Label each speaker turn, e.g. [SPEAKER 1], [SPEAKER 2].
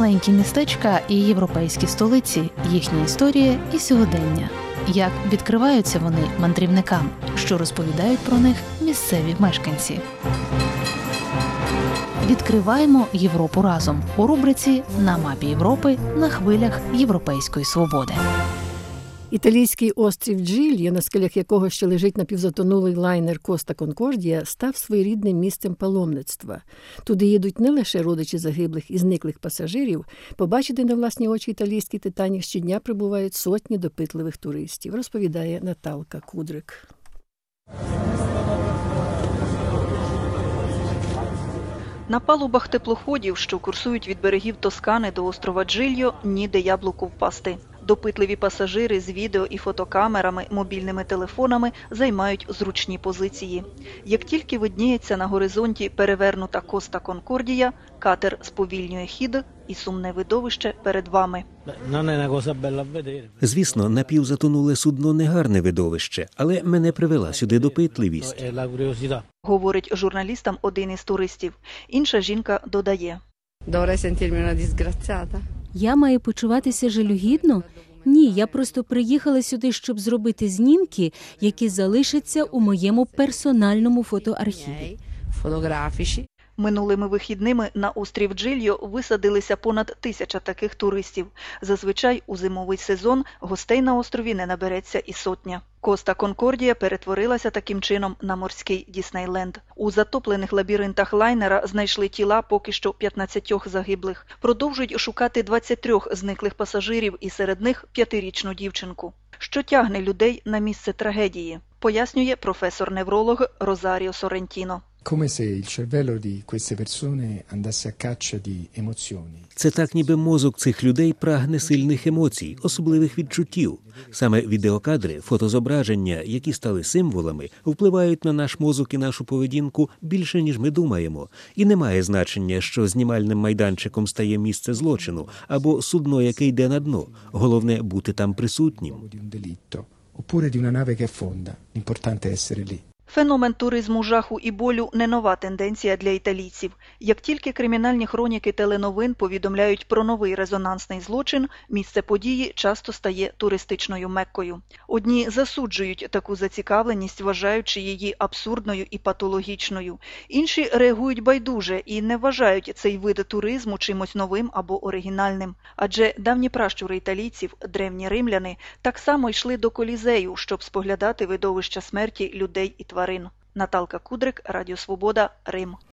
[SPEAKER 1] маленькі містечка і європейські столиці, їхня історія і сьогодення. Як відкриваються вони мандрівникам, що розповідають про них місцеві мешканці. Відкриваємо Європу разом у рубриці «На мапі Європи на хвилях європейської свободи».
[SPEAKER 2] Італійський острів Джильо, на скелях якого ще лежить напівзатонулий лайнер Коста Конкордія, став своєрідним місцем паломництва. Туди їдуть не лише родичі загиблих і зниклих пасажирів, побачити на власні очі італійський «Титанік» щодня прибувають сотні допитливих туристів, розповідає Наталка Кудрик.
[SPEAKER 3] На палубах теплоходів, що курсують від берегів Тоскани до острова Джильо, ніде яблуку впасти. Допитливі пасажири з відео- і фотокамерами, мобільними телефонами займають зручні позиції. Як тільки видніється на горизонті перевернута Коста Конкордія, катер сповільнює хід і сумне видовище перед вами.
[SPEAKER 4] Звісно, напівзатонуле судно – не гарне видовище, але мене привела сюди допитливість.
[SPEAKER 3] Говорить журналістам один із туристів. Інша жінка додає.
[SPEAKER 5] Я маю почуватися жалюгідно? Ні, я просто приїхала сюди, щоб зробити знімки, які залишаться у моєму персональному фотоархіві.
[SPEAKER 3] Минулими вихідними на острів Джильо висадилися понад 1000 таких туристів. Зазвичай у зимовий сезон гостей на острові не набереться і сотня. Коста Конкордія перетворилася таким чином на морський Діснейленд. У затоплених лабіринтах лайнера знайшли тіла поки що 15 загиблих. Продовжують шукати 23 зниклих пасажирів і серед них 5-річну дівчинку. Що тягне людей на місце трагедії, пояснює професор-невролог Розаріо Соррентіно.
[SPEAKER 4] Це так, ніби мозок цих людей прагне сильних емоцій, особливих відчуттів. Саме відеокадри, фотозображення, які стали символами, впливають на наш мозок і нашу поведінку більше, ніж ми думаємо. І немає значення, що знімальним майданчиком стає місце злочину або судно, яке йде на дно. Головне – бути там присутнім.
[SPEAKER 3] Феномен туризму жаху і болю – не нова тенденція для італійців. Як тільки кримінальні хроніки теленовин повідомляють про новий резонансний злочин, місце події часто стає туристичною меккою. Одні засуджують таку зацікавленість, вважаючи її абсурдною і патологічною. Інші реагують байдуже і не вважають цей вид туризму чимось новим або оригінальним. Адже давні пращури італійців, древні римляни, так само йшли до Колізею, щоб споглядати видовища смерті людей і тварин. Наталка Кудрик, Радіо Свобода, Рим.